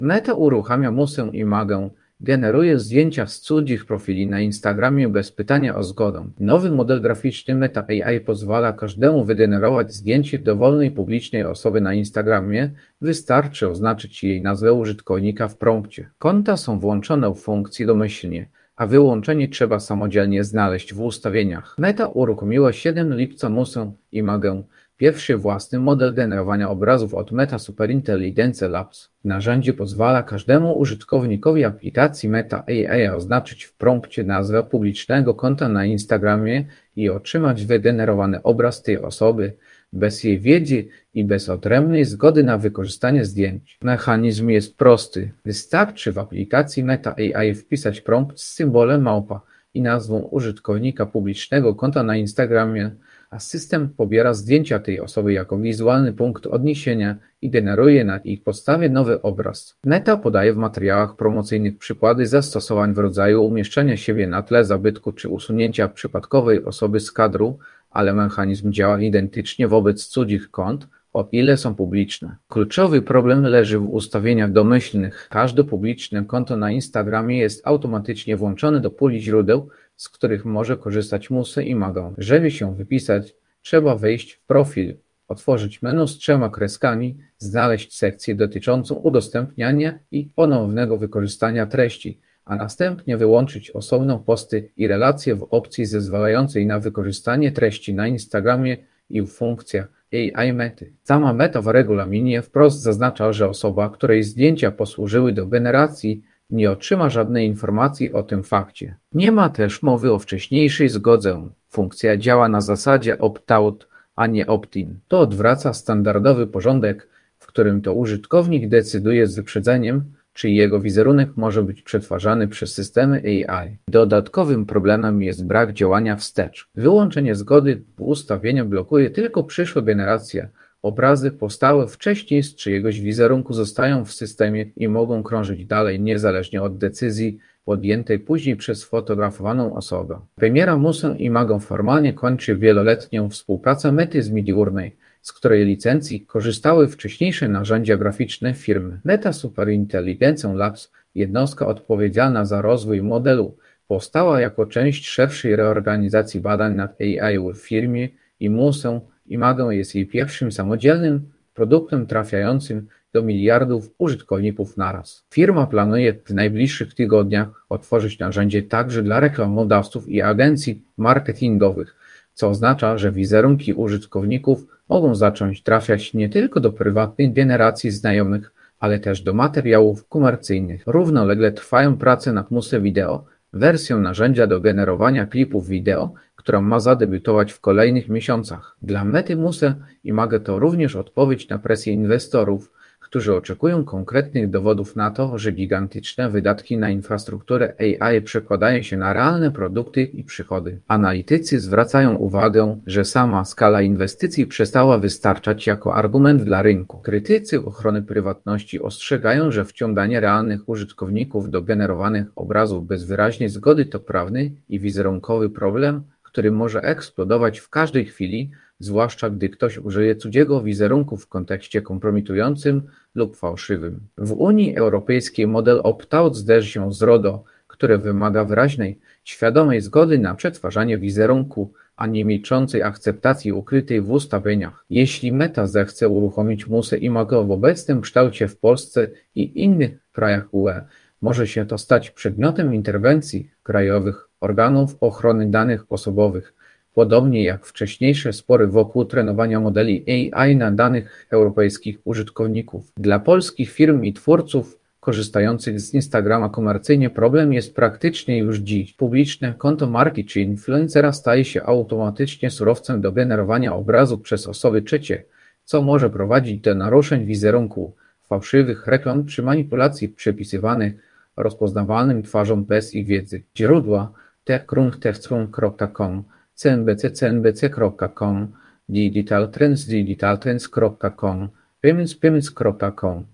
Meta uruchamia Musę Imagę, generuje zdjęcia z cudzych profili na Instagramie bez pytania o zgodę. Nowy model graficzny Meta AI pozwala każdemu wygenerować zdjęcie dowolnej publicznej osoby na Instagramie, wystarczy oznaczyć jej nazwę użytkownika w prompcie. Konta są włączone w funkcji domyślnie, a wyłączenie trzeba samodzielnie znaleźć w ustawieniach. Meta uruchomiła 7 lipca Musę Imagę, pierwszy własny model generowania obrazów od Meta Superintelligence Labs. Narzędzie pozwala każdemu użytkownikowi aplikacji Meta AI oznaczyć w prompcie nazwę publicznego konta na Instagramie i otrzymać wygenerowany obraz tej osoby bez jej wiedzy i bez odrębnej zgody na wykorzystanie zdjęć. Mechanizm jest prosty. Wystarczy w aplikacji Meta AI wpisać prompt z symbolem małpa i nazwą użytkownika publicznego konta na Instagramie, a system pobiera zdjęcia tej osoby jako wizualny punkt odniesienia i generuje na ich podstawie nowy obraz. Meta podaje w materiałach promocyjnych przykłady zastosowań w rodzaju umieszczenia siebie na tle zabytku czy usunięcia przypadkowej osoby z kadru, ale mechanizm działa identycznie wobec cudzych kont, o ile są publiczne. Kluczowy problem leży w ustawieniach domyślnych. Każde publiczne konto na Instagramie jest automatycznie włączone do puli źródeł, z których może korzystać Musę Imagę. Żeby się wypisać, trzeba wejść w profil, otworzyć menu z 3 kreskami, znaleźć sekcję dotyczącą udostępniania i ponownego wykorzystania treści, a następnie wyłączyć osobno posty i relacje w opcji zezwalającej na wykorzystanie treści na Instagramie i w funkcjach AI Mety. Sama Meta w regulaminie wprost zaznacza, że osoba, której zdjęcia posłużyły do generacji, nie otrzyma żadnej informacji o tym fakcie. Nie ma też mowy o wcześniejszej zgodze. Funkcja działa na zasadzie opt-out, a nie opt-in. To odwraca standardowy porządek, w którym to użytkownik decyduje z wyprzedzeniem, czy jego wizerunek może być przetwarzany przez systemy AI. Dodatkowym problemem jest brak działania wstecz. Wyłączenie zgody w ustawieniu blokuje tylko przyszłe generacje. Obrazy powstałe wcześniej z czyjegoś wizerunku zostają w systemie i mogą krążyć dalej niezależnie od decyzji podjętej później przez fotografowaną osobę. Premiera Musę Imagę formalnie kończy wieloletnią współpracę Mety z Midjourney, z której licencji korzystały wcześniejsze narzędzia graficzne firmy. Meta Superintelligence Labs, jednostka odpowiedzialna za rozwój modelu, powstała jako część szerszej reorganizacji badań nad AI w firmie i Musę Imagę jest jej pierwszym samodzielnym produktem trafiającym do miliardów użytkowników naraz. Firma planuje w najbliższych tygodniach otworzyć narzędzie także dla reklamodawców i agencji marketingowych, co oznacza, że wizerunki użytkowników mogą zacząć trafiać nie tylko do prywatnych generacji znajomych, ale też do materiałów komercyjnych. Równolegle trwają prace nad Musę Video, wersją narzędzia do generowania klipów wideo, która ma zadebiutować w kolejnych miesiącach. Dla Mety Musę Imagę to również odpowiedź na presję inwestorów, którzy oczekują konkretnych dowodów na to, że gigantyczne wydatki na infrastrukturę AI przekładają się na realne produkty i przychody. Analitycy zwracają uwagę, że sama skala inwestycji przestała wystarczać jako argument dla rynku. Krytycy ochrony prywatności ostrzegają, że wciąganie realnych użytkowników do generowanych obrazów bez wyraźnej zgody to prawny i wizerunkowy problem, który może eksplodować w każdej chwili, zwłaszcza gdy ktoś użyje cudziego wizerunku w kontekście kompromitującym lub fałszywym. W Unii Europejskiej model opt-out zderzy się z RODO, które wymaga wyraźnej, świadomej zgody na przetwarzanie wizerunku, a nie milczącej akceptacji ukrytej w ustawieniach. Jeśli Meta zechce uruchomić Musę Imagę w obecnym kształcie w Polsce i innych krajach UE, może się to stać przedmiotem interwencji krajowych organów ochrony danych osobowych, podobnie jak wcześniejsze spory wokół trenowania modeli AI na danych europejskich użytkowników. Dla polskich firm i twórców korzystających z Instagrama komercyjnie problem jest praktycznie już dziś. Publiczne konto marki czy influencera staje się automatycznie surowcem do generowania obrazów przez osoby trzecie, co może prowadzić do naruszeń wizerunku, fałszywych reklam czy manipulacji przypisywanych rozpoznawalnym twarzom bez ich wiedzy. Źródła techcrunch.com, cnbc.com, digitaltrends.com, payments.com